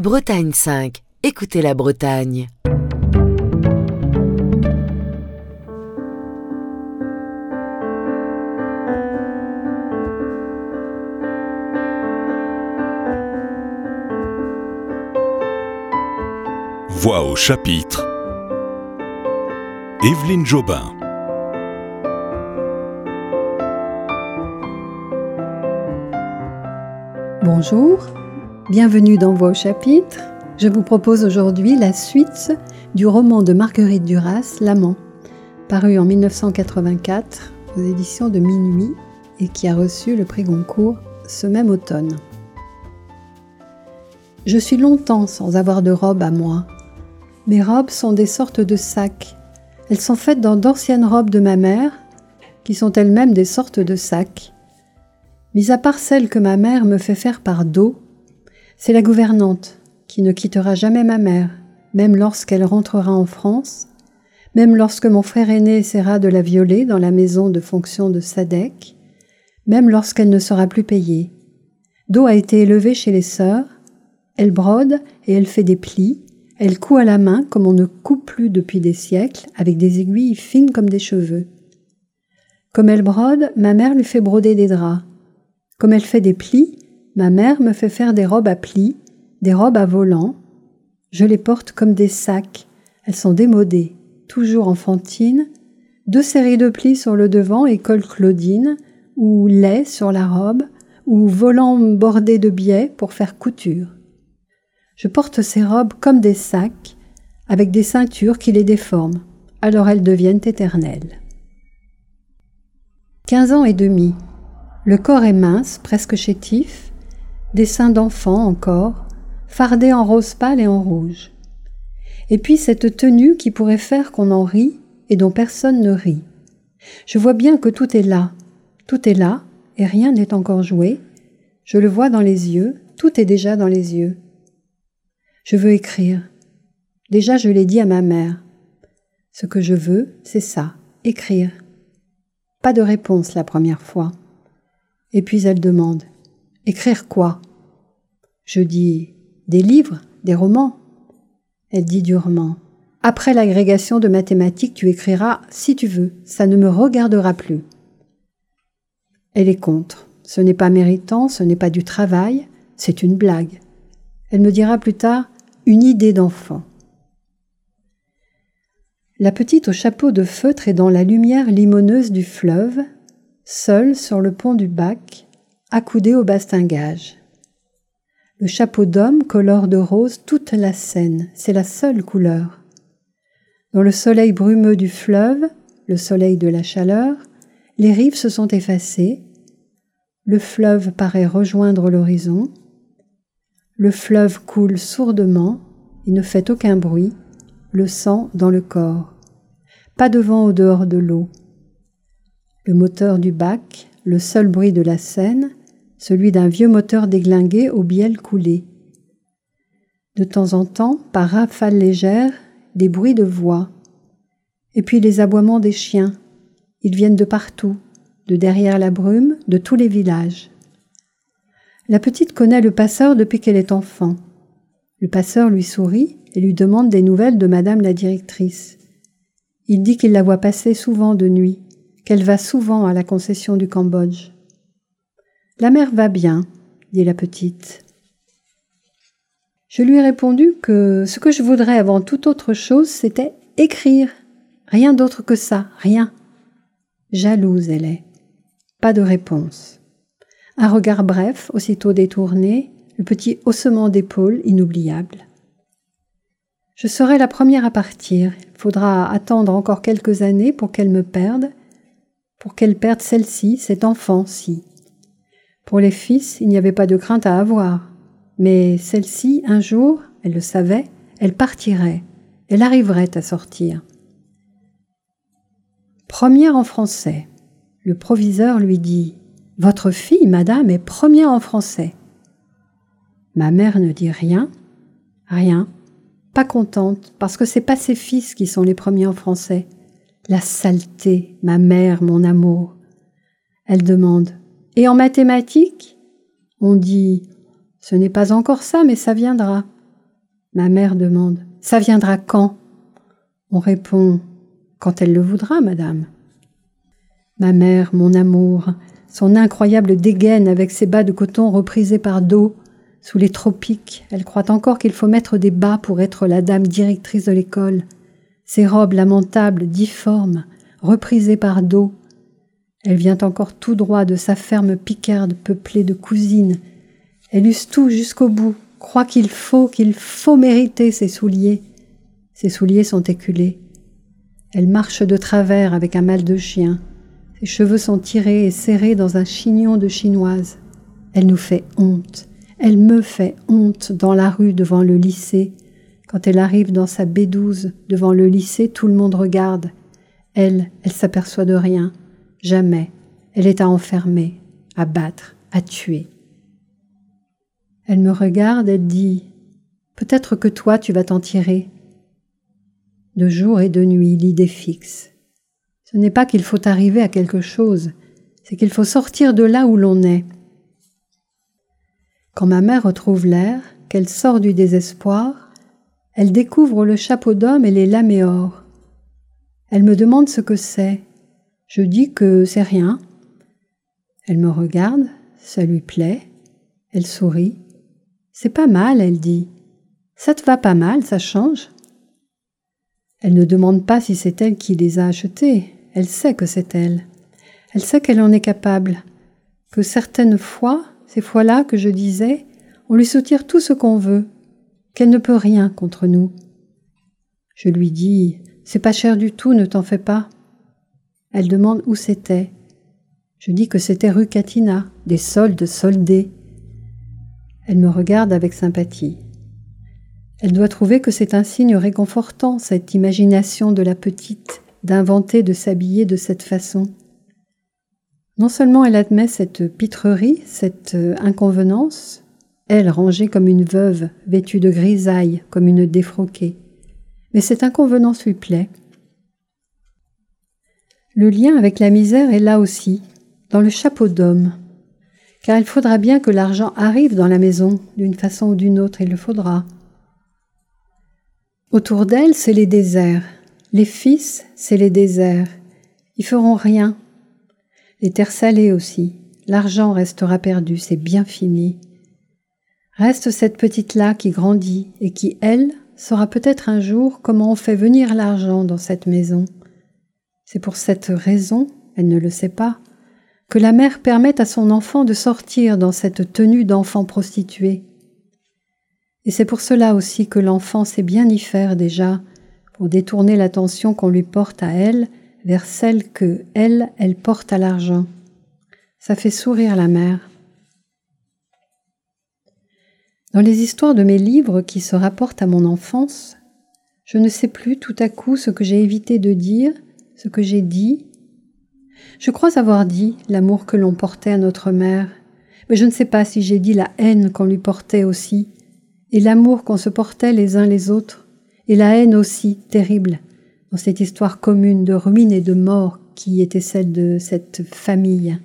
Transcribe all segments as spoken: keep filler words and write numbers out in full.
Bretagne cinq, écoutez la Bretagne. Voix au chapitre, Évelyne Jobin. Bonjour, bienvenue dans Voix au chapitre. Je vous propose aujourd'hui la suite du roman de Marguerite Duras, L'amant, paru en dix-neuf cent quatre-vingt-quatre aux éditions de Minuit et qui a reçu le prix Goncourt ce même automne. Je suis longtemps sans avoir de robe à moi. Mes robes sont des sortes de sacs. Elles sont faites dans d'anciennes robes de ma mère, qui sont elles-mêmes des sortes de sacs. Mis à part celles que ma mère me fait faire par dos, c'est la gouvernante qui ne quittera jamais ma mère, même lorsqu'elle rentrera en France, même lorsque mon frère aîné essaiera de la violer dans la maison de fonction de Sadek, même lorsqu'elle ne sera plus payée. Do a été élevée chez les sœurs, elle brode et elle fait des plis, elle coud à la main comme on ne coud plus depuis des siècles, avec des aiguilles fines comme des cheveux. Comme elle brode, ma mère lui fait broder des draps. Comme elle fait des plis, ma mère me fait faire des robes à plis, des robes à volants. Je les porte comme des sacs, elles sont démodées, toujours enfantines, deux séries de plis sur le devant et col Claudine, ou lait sur la robe, ou volants bordés de biais pour faire couture. Je porte ces robes comme des sacs, avec des ceintures qui les déforment, alors elles deviennent éternelles. Quinze ans et demi. Le corps est mince, presque chétif, des seins d'enfant encore, fardés en rose pâle et en rouge. Et puis cette tenue qui pourrait faire qu'on en rit et dont personne ne rit. Je vois bien que tout est là, tout est là, et rien n'est encore joué. Je le vois dans les yeux, tout est déjà dans les yeux. Je veux écrire. Déjà, je l'ai dit à ma mère. Ce que je veux, c'est ça, écrire. Pas de réponse la première fois. Et puis elle demande, écrire quoi? Je dis, des livres, des romans. Elle dit durement, après l'agrégation de mathématiques, tu écriras si tu veux, ça ne me regardera plus. Elle est contre. Ce n'est pas méritant, ce n'est pas du travail, c'est une blague. Elle me dira plus tard, une idée d'enfant. La petite au chapeau de feutre est dans la lumière limoneuse du fleuve, seule sur le pont du bac, accoudée au bastingage. Le chapeau d'homme colore de rose toute la Seine, c'est la seule couleur. Dans le soleil brumeux du fleuve, le soleil de la chaleur, les rives se sont effacées, le fleuve paraît rejoindre l'horizon. Le fleuve coule sourdement, il ne fait aucun bruit, le sang dans le corps. Pas de vent au dehors de l'eau. Le moteur du bac, le seul bruit de la Seine, celui d'un vieux moteur déglingué au bielle coulé. De temps en temps, par rafales légères, des bruits de voix. Et puis les aboiements des chiens. Ils viennent de partout, de derrière la brume, de tous les villages. La petite connaît le passeur depuis qu'elle est enfant. Le passeur lui sourit et lui demande des nouvelles de madame la directrice. Il dit qu'il la voit passer souvent de nuit, qu'elle va souvent à la concession du Cambodge. La mère va bien, dit la petite. Je lui ai répondu que ce que je voudrais avant toute autre chose, c'était écrire. Rien d'autre que ça, rien. Jalouse elle est. Pas de réponse. Un regard bref, aussitôt détourné, le petit haussement d'épaules inoubliable. Je serai la première à partir. Il faudra attendre encore quelques années pour qu'elle me perde, pour qu'elle perde celle-ci, cet enfant-ci. Pour les fils, il n'y avait pas de crainte à avoir. Mais celle-ci, un jour, elle le savait, elle partirait, elle arriverait à sortir. Première en français. Le proviseur lui dit « Votre fille, madame, est première en français. » Ma mère ne dit rien, rien, pas contente, parce que c'est pas ses fils qui sont les premiers en français. La saleté, ma mère, mon amour. Elle demande « Et en mathématiques ?» On dit « Ce n'est pas encore ça, mais ça viendra. » Ma mère demande « Ça viendra quand ?» On répond « Quand elle le voudra, madame. » Ma mère, mon amour, son incroyable dégaine avec ses bas de coton reprisés par dos, sous les tropiques, elle croit encore qu'il faut mettre des bas pour être la dame directrice de l'école. Ses robes lamentables, difformes, reprisées par dos. Elle vient encore tout droit de sa ferme picarde peuplée de cousines. Elle use tout jusqu'au bout, croit qu'il faut, qu'il faut mériter ses souliers. Ses souliers sont éculés. Elle marche de travers avec un mal de chien. Ses cheveux sont tirés et serrés dans un chignon de chinoise. Elle nous fait honte. Elle me fait honte dans la rue devant le lycée. Quand elle arrive dans sa bédouze devant le lycée, tout le monde regarde. Elle, elle s'aperçoit de rien. Jamais. Elle est à enfermer, à battre, à tuer. Elle me regarde, elle dit « Peut-être que toi tu vas t'en tirer. » De jour et de nuit, l'idée fixe. Ce n'est pas qu'il faut arriver à quelque chose, c'est qu'il faut sortir de là où l'on est. Quand ma mère retrouve l'air, qu'elle sort du désespoir, elle découvre le chapeau d'homme et les laméores. Elle me demande ce que c'est. Je dis que c'est rien. Elle me regarde, ça lui plaît. Elle sourit. C'est pas mal, elle dit. Ça te va pas mal, ça change. Elle ne demande pas si c'est elle qui les a achetés. Elle sait que c'est elle. Elle sait qu'elle en est capable. Que certaines fois, ces fois-là que je disais, on lui soutire tout ce qu'on veut, qu'elle ne peut rien contre nous. Je lui dis, c'est pas cher du tout, ne t'en fais pas. Elle demande où c'était. Je dis que c'était rue Catina, des soldes soldés. Elle me regarde avec sympathie. Elle doit trouver que c'est un signe réconfortant, cette imagination de la petite, d'inventer, de s'habiller de cette façon. Non seulement elle admet cette pitrerie, cette inconvenance, elle rangée comme une veuve, vêtue de grisaille, comme une défroquée, mais cette inconvenance lui plaît. Le lien avec la misère est là aussi, dans le chapeau d'homme, car il faudra bien que l'argent arrive dans la maison, d'une façon ou d'une autre, il le faudra. Autour d'elle, c'est les déserts. Les fils, c'est les déserts. Ils feront rien. Les terres salées aussi. L'argent restera perdu, c'est bien fini. Reste cette petite-là qui grandit et qui, elle, saura peut-être un jour comment on fait venir l'argent dans cette maison. C'est pour cette raison, elle ne le sait pas, que la mère permet à son enfant de sortir dans cette tenue d'enfant prostituée. Et c'est pour cela aussi que l'enfant sait bien y faire déjà, pour détourner l'attention qu'on lui porte à elle vers celle que, elle, elle porte à l'argent. Ça fait sourire la mère. Dans les histoires de mes livres qui se rapportent à mon enfance, je ne sais plus tout à coup ce que j'ai évité de dire, ce que j'ai dit. Je crois avoir dit l'amour que l'on portait à notre mère, mais je ne sais pas si j'ai dit la haine qu'on lui portait aussi, et l'amour qu'on se portait les uns les autres, et la haine aussi, terrible, dans cette histoire commune de ruine et de mort qui était celle de cette famille.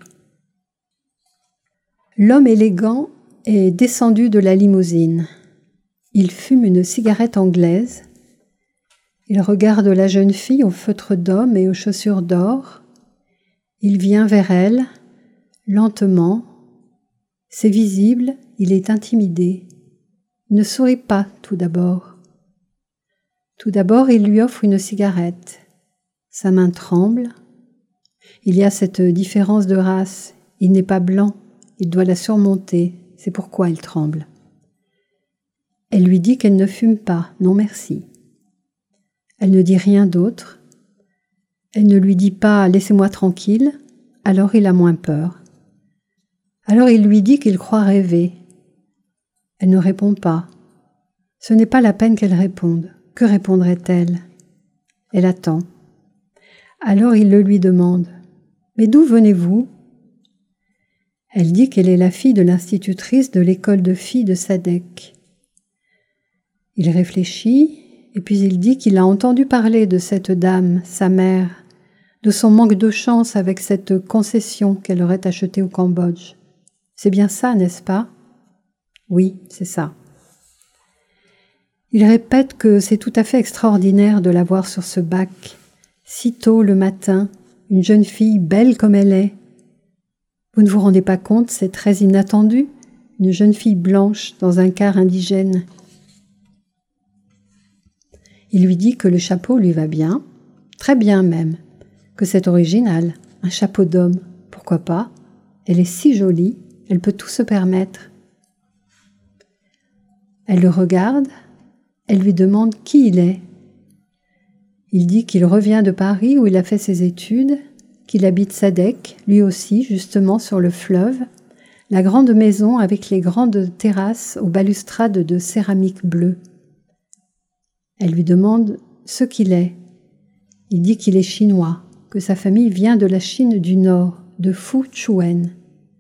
L'homme élégant est descendu de la limousine. Il fume une cigarette anglaise. Il regarde la jeune fille au feutre d'homme et aux chaussures d'or. Il vient vers elle, lentement. C'est visible, il est intimidé. Ne sourit pas tout d'abord. Tout d'abord, il lui offre une cigarette. Sa main tremble. Il y a cette différence de race. Il n'est pas blanc, il doit la surmonter. C'est pourquoi elle tremble. Elle lui dit qu'elle ne fume pas, non merci. Elle ne dit rien d'autre. Elle ne lui dit pas « laissez-moi tranquille », alors il a moins peur. Alors il lui dit qu'il croit rêver. Elle ne répond pas. Ce n'est pas la peine qu'elle réponde. Que répondrait-elle? Elle attend. Alors il le lui demande. « Mais d'où venez-vous » Elle dit qu'elle est la fille de l'institutrice de l'école de filles de Sadek. Il réfléchit, et puis il dit qu'il a entendu parler de cette dame, sa mère, de son manque de chance avec cette concession qu'elle aurait achetée au Cambodge. C'est bien ça, n'est-ce pas? Oui, c'est ça. Il répète que c'est tout à fait extraordinaire de la voir sur ce bac, si tôt le matin, une jeune fille belle comme elle est. Vous ne vous rendez pas compte, c'est très inattendu, une jeune fille blanche dans un quart indigène. Il lui dit que le chapeau lui va bien, très bien même, que c'est original, un chapeau d'homme, pourquoi pas, elle est si jolie, elle peut tout se permettre. Elle le regarde, elle lui demande qui il est. Il dit qu'il revient de Paris où il a fait ses études, qu'il habite Sadek, lui aussi, justement sur le fleuve, la grande maison avec les grandes terrasses aux balustrades de céramique bleue. Elle lui demande ce qu'il est. Il dit qu'il est chinois, que sa famille vient de la Chine du Nord, de Fuchuen.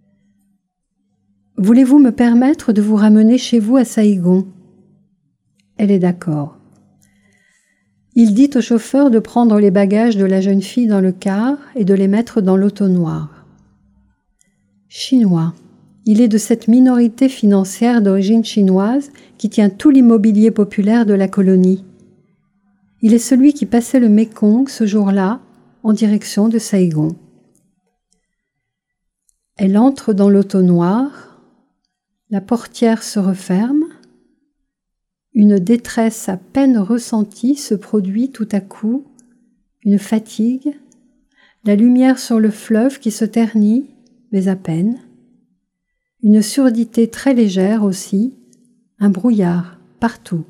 « Voulez-vous me permettre de vous ramener chez vous à Saïgon ?» Elle est d'accord. Il dit au chauffeur de prendre les bagages de la jeune fille dans le car et de les mettre dans l'auto noire. Chinois. Il est de cette minorité financière d'origine chinoise qui tient tout l'immobilier populaire de la colonie. Il est celui qui passait le Mékong ce jour-là en direction de Saïgon. Elle entre dans l'auto noire, la portière se referme, une détresse à peine ressentie se produit tout à coup, une fatigue, la lumière sur le fleuve qui se ternit, mais à peine, une surdité très légère aussi, un brouillard partout.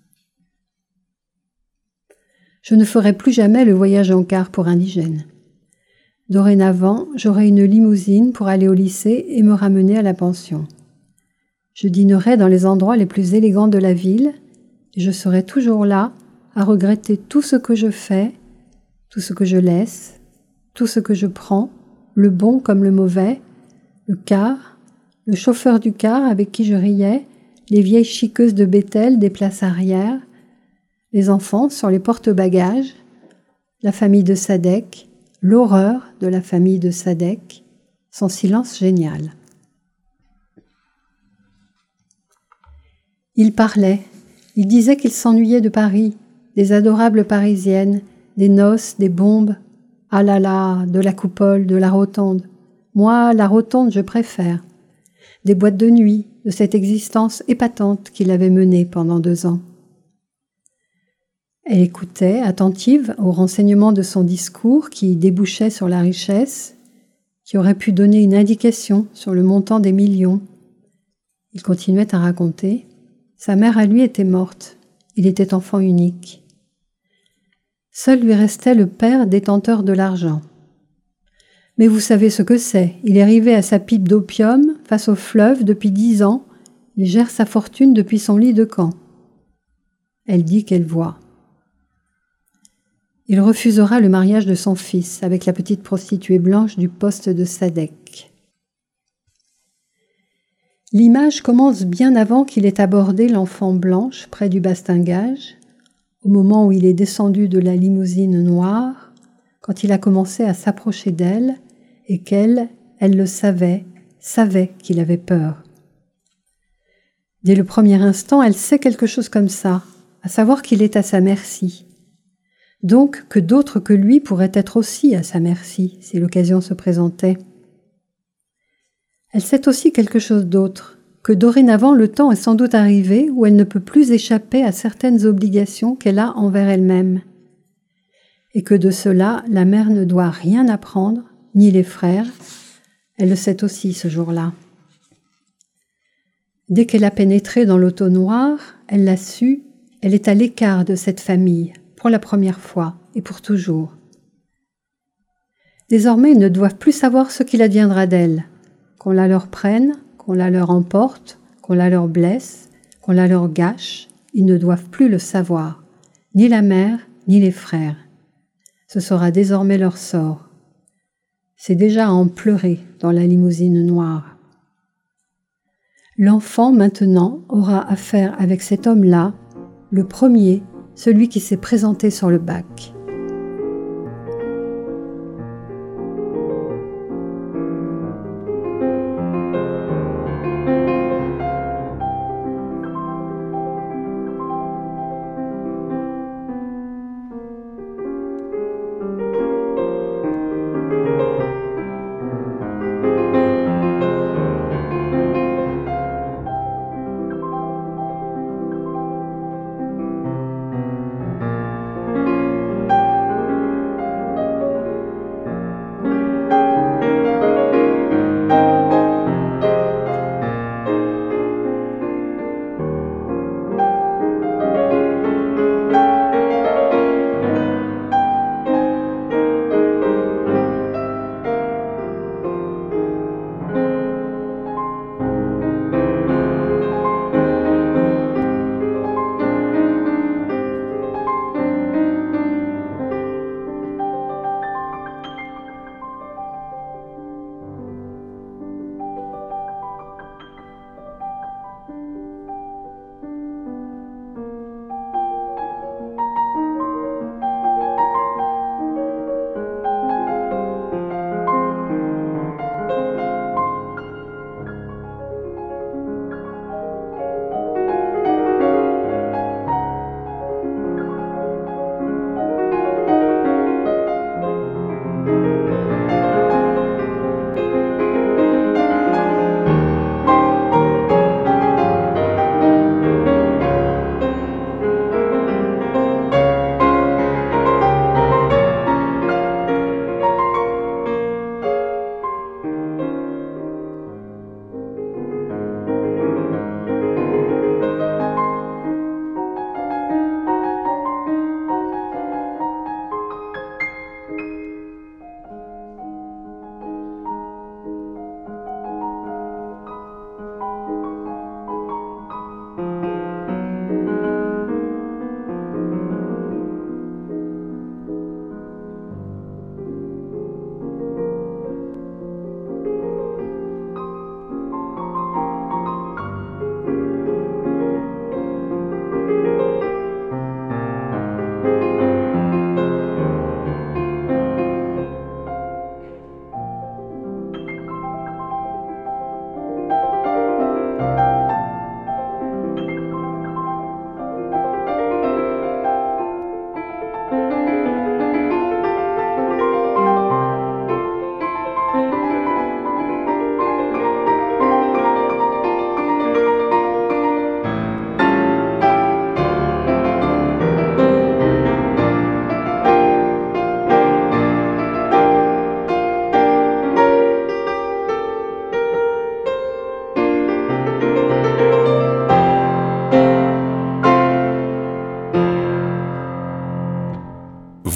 Je ne ferai plus jamais le voyage en car pour indigène. Dorénavant, j'aurai une limousine pour aller au lycée et me ramener à la pension. Je dînerai dans les endroits les plus élégants de la ville et je serai toujours là à regretter tout ce que je fais, tout ce que je laisse, tout ce que je prends, le bon comme le mauvais, le car, le chauffeur du car avec qui je riais, les vieilles chiqueuses de Bethel des places arrière, les enfants sur les porte-bagages, la famille de Sadek, l'horreur de la famille de Sadek, son silence génial. Il parlait, il disait qu'il s'ennuyait de Paris, des adorables parisiennes, des noces, des bombes, ah là là, de la coupole, de la rotonde. Moi, la rotonde, je préfère. Des boîtes de nuit, de cette existence épatante qu'il avait menée pendant deux ans. Elle écoutait, attentive aux renseignements de son discours qui débouchait sur la richesse, qui aurait pu donner une indication sur le montant des millions. Il continuait à raconter. Sa mère à lui était morte. Il était enfant unique. Seul lui restait le père détenteur de l'argent. Mais vous savez ce que c'est. Il est arrivé à sa pipe d'opium face au fleuve depuis dix ans. Il gère sa fortune depuis son lit de camp. Elle dit qu'elle voit. Il refusera le mariage de son fils avec la petite prostituée blanche du poste de Sadek. L'image commence bien avant qu'il ait abordé l'enfant blanche près du bastingage, au moment où il est descendu de la limousine noire, quand il a commencé à s'approcher d'elle et qu'elle, elle le savait, savait qu'il avait peur. Dès le premier instant, elle sait quelque chose comme ça, à savoir qu'il est à sa merci. Donc que d'autres que lui pourraient être aussi à sa merci, si l'occasion se présentait. Elle sait aussi quelque chose d'autre, que dorénavant le temps est sans doute arrivé où elle ne peut plus échapper à certaines obligations qu'elle a envers elle-même, et que de cela la mère ne doit rien apprendre, ni les frères, elle le sait aussi ce jour-là. Dès qu'elle a pénétré dans l'auto noire, elle l'a su, elle est à l'écart de cette famille, pour la première fois et pour toujours. Désormais, ils ne doivent plus savoir ce qu'il adviendra d'elle, qu'on la leur prenne, qu'on la leur emporte, qu'on la leur blesse, qu'on la leur gâche, ils ne doivent plus le savoir, ni la mère, ni les frères. Ce sera désormais leur sort. C'est déjà à en pleurer dans la limousine noire. L'enfant, maintenant, aura affaire avec cet homme-là, le premier, celui qui s'est présenté sur le bac.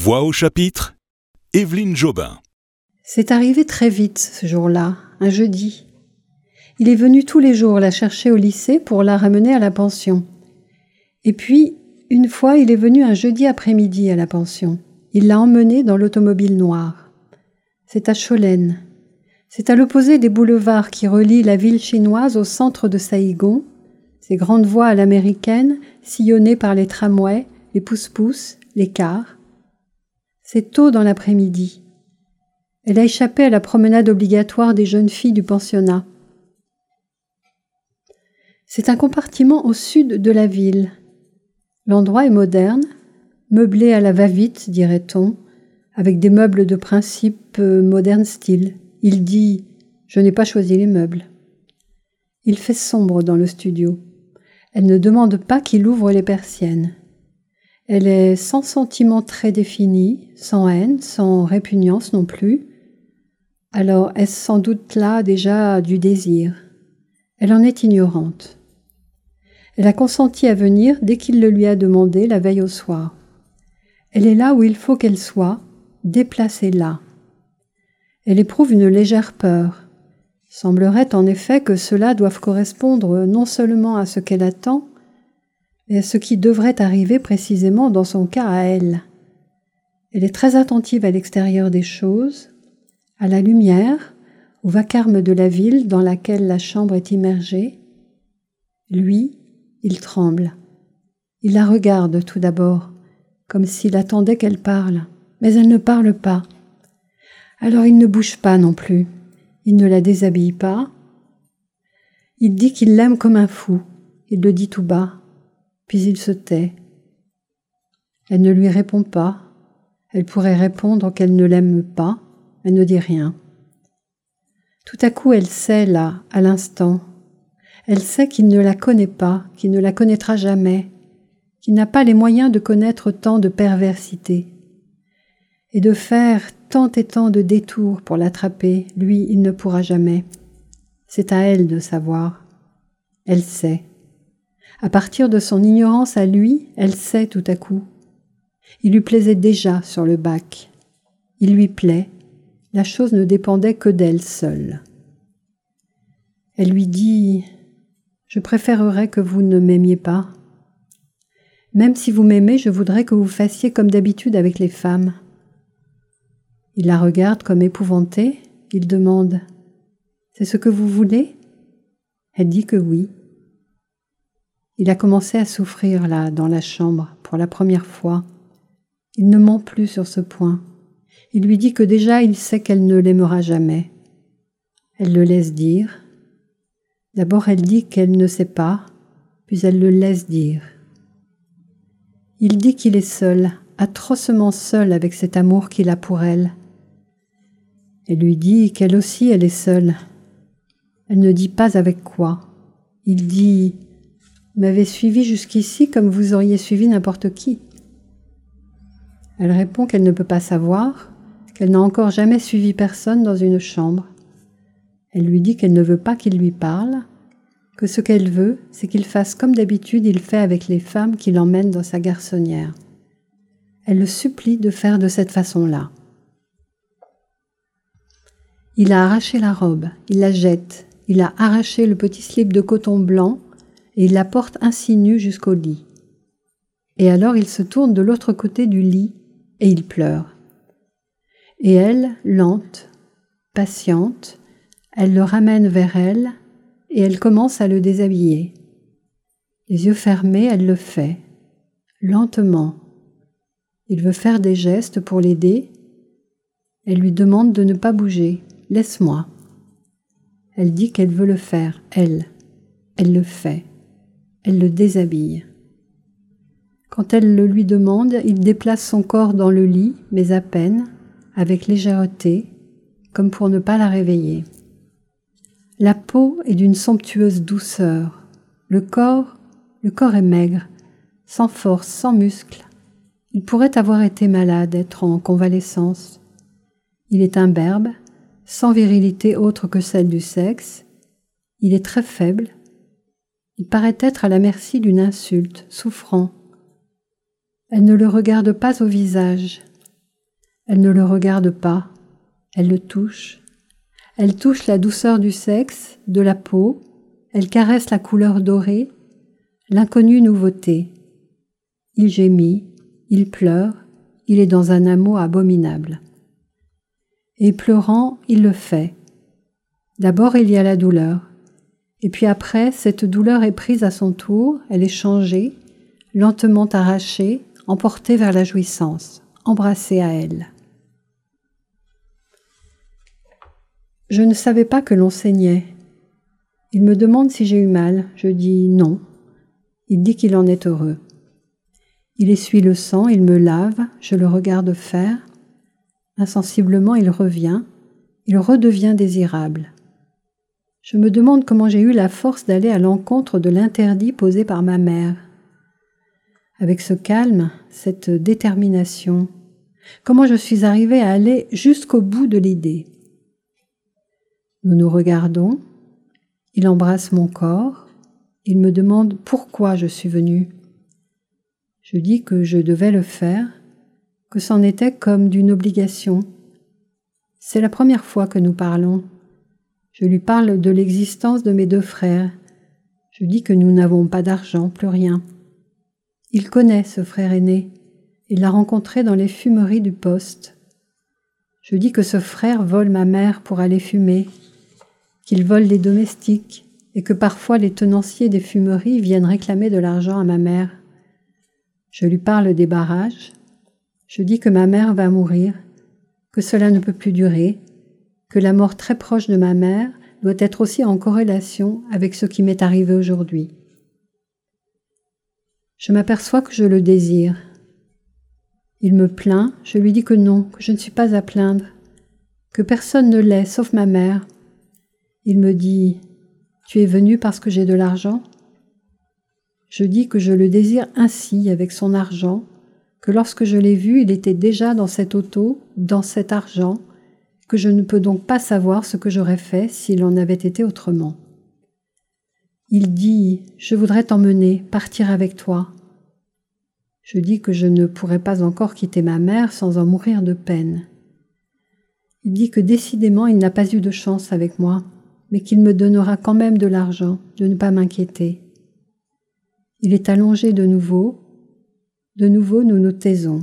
Voix au chapitre, Évelyne Jobin. C'est arrivé très vite ce jour-là, un jeudi. Il est venu tous les jours la chercher au lycée pour la ramener à la pension. Et puis, une fois, il est venu un jeudi après-midi à la pension. Il l'a emmenée dans l'automobile noire. C'est à Cholène. C'est à l'opposé des boulevards qui relient la ville chinoise au centre de Saïgon, ces grandes voies à l'américaine, sillonnées par les tramways, les pousse-pousse, les cars. C'est tôt dans l'après-midi. Elle a échappé à la promenade obligatoire des jeunes filles du pensionnat. C'est un compartiment au sud de la ville. L'endroit est moderne, meublé à la va-vite, dirait-on, avec des meubles de principe euh, moderne style. Il dit « Je n'ai pas choisi les meubles ». Il fait sombre dans le studio. Elle ne demande pas qu'il ouvre les persiennes. Elle est sans sentiment très défini, sans haine, sans répugnance non plus. Alors est-ce sans doute là déjà du désir? Elle en est ignorante. Elle a consenti à venir dès qu'il le lui a demandé la veille au soir. Elle est là où il faut qu'elle soit, déplacée là. Elle éprouve une légère peur. Semblerait en effet que cela doive correspondre non seulement à ce qu'elle attend, mais à ce qui devrait arriver précisément dans son cas à elle. Elle est très attentive à l'extérieur des choses, à la lumière, au vacarme de la ville dans laquelle la chambre est immergée. Lui, il tremble. Il la regarde tout d'abord, comme s'il attendait qu'elle parle, mais elle ne parle pas. Alors il ne bouge pas non plus, il ne la déshabille pas. Il dit qu'il l'aime comme un fou, il le dit tout bas, puis il se tait. Elle ne lui répond pas, elle pourrait répondre qu'elle ne l'aime pas, elle ne dit rien. Tout à coup elle sait là, à l'instant, elle sait qu'il ne la connaît pas, qu'il ne la connaîtra jamais, qu'il n'a pas les moyens de connaître tant de perversité et de faire tant et tant de détours pour l'attraper, lui, il ne pourra jamais. C'est à elle de savoir. Elle sait. À partir de son ignorance à lui, elle sait tout à coup. Il lui plaisait déjà sur le bac. Il lui plaît. La chose ne dépendait que d'elle seule. Elle lui dit « Je préférerais que vous ne m'aimiez pas. Même si vous m'aimez, je voudrais que vous fassiez comme d'habitude avec les femmes. » Il la regarde comme épouvantée. Il demande « C'est ce que vous voulez ?» Elle dit que oui. Il a commencé à souffrir là, dans la chambre, pour la première fois. Il ne ment plus sur ce point. Il lui dit que déjà il sait qu'elle ne l'aimera jamais. Elle le laisse dire. D'abord elle dit qu'elle ne sait pas, puis elle le laisse dire. Il dit qu'il est seul, atrocement seul avec cet amour qu'il a pour elle. Elle lui dit qu'elle aussi elle est seule. Elle ne dit pas avec quoi. Il dit « Vous m'avez suivi jusqu'ici comme vous auriez suivi n'importe qui. » Elle répond qu'elle ne peut pas savoir, qu'elle n'a encore jamais suivi personne dans une chambre. Elle lui dit qu'elle ne veut pas qu'il lui parle, que ce qu'elle veut, c'est qu'il fasse comme d'habitude il fait avec les femmes qui l'emmènent dans sa garçonnière. Elle le supplie de faire de cette façon-là. Il a arraché la robe, il la jette, il a arraché le petit slip de coton blanc et il la porte ainsi nue jusqu'au lit. Et alors il se tourne de l'autre côté du lit et il pleure. Et elle, lente, patiente, elle le ramène vers elle et elle commence à le déshabiller. Les yeux fermés, elle le fait, lentement. Il veut faire des gestes pour l'aider. Elle lui demande de ne pas bouger. « Laisse-moi ». Elle dit qu'elle veut le faire, elle. Elle le fait. Elle le déshabille. Quand elle le lui demande, il déplace son corps dans le lit, mais à peine, avec légèreté, comme pour ne pas la réveiller. La peau est d'une somptueuse douceur. Le corps, le corps est maigre, sans force, sans muscles. Il pourrait avoir été malade, être en convalescence. Il est imberbe, sans virilité autre que celle du sexe. Il est très faible. Il paraît être à la merci d'une insulte, souffrant. Elle ne le regarde pas au visage. Elle ne le regarde pas, elle le touche. Elle touche la douceur du sexe, de la peau, elle caresse la couleur dorée, l'inconnue nouveauté. Il gémit, il pleure, il est dans un amour abominable. Et pleurant, il le fait. D'abord il y a la douleur, et puis après, cette douleur est prise à son tour, elle est changée, lentement arrachée, emportée vers la jouissance, embrassée à elle. Je ne savais pas que l'on saignait. Il me demande si j'ai eu mal. Je dis non. Il dit qu'il en est heureux. Il essuie le sang, il me lave, je le regarde faire. Insensiblement, il revient. Il redevient désirable. Je me demande comment j'ai eu la force d'aller à l'encontre de l'interdit posé par ma mère. Avec ce calme, cette détermination, comment je suis arrivée à aller jusqu'au bout de l'idée. Nous nous regardons, il embrasse mon corps, il me demande pourquoi je suis venue. Je dis que je devais le faire, que c'en était comme d'une obligation. C'est la première fois que nous parlons. Je lui parle de l'existence de mes deux frères. Je dis que nous n'avons pas d'argent, plus rien. Il connaît ce frère aîné. Il l'a rencontré dans les fumeries du poste. Je dis que ce frère vole ma mère pour aller fumer, qu'il vole les domestiques et que parfois les tenanciers des fumeries viennent réclamer de l'argent à ma mère. Je lui parle des barrages. Je dis que ma mère va mourir, que cela ne peut plus durer, que la mort très proche de ma mère doit être aussi en corrélation avec ce qui m'est arrivé aujourd'hui. Je m'aperçois que je le désire. Il me plaint, je lui dis que non, que je ne suis pas à plaindre, que personne ne l'est sauf ma mère. Il me dit « Tu es venu parce que j'ai de l'argent ?» Je dis que je le désire ainsi, avec son argent, que lorsque je l'ai vu, il était déjà dans cette auto, dans cet argent, que je ne peux donc pas savoir ce que j'aurais fait s'il en avait été autrement. Il dit « Je voudrais t'emmener, partir avec toi ». Je dis que je ne pourrais pas encore quitter ma mère sans en mourir de peine. Il dit que décidément il n'a pas eu de chance avec moi, mais qu'il me donnera quand même de l'argent, de ne pas m'inquiéter. Il est allongé de nouveau. De nouveau, nous nous taisons.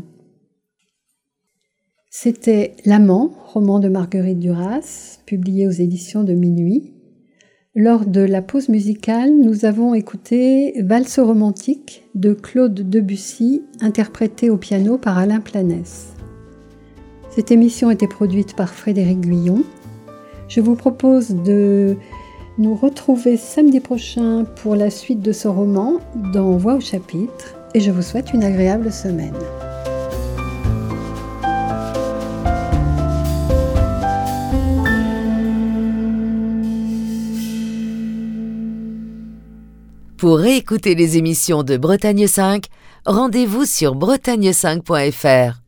C'était L'Amant, roman de Marguerite Duras, publié aux éditions de Minuit. Lors de la pause musicale, nous avons écouté Valse romantique de Claude Debussy, interprété au piano par Alain Planès. Cette émission était produite par Frédéric Guyon. Je vous propose de nous retrouver samedi prochain pour la suite de ce roman dans Voix au chapitre et je vous souhaite une agréable semaine. Pour réécouter les émissions de Bretagne cinq, rendez-vous sur bretagne cinq point f r.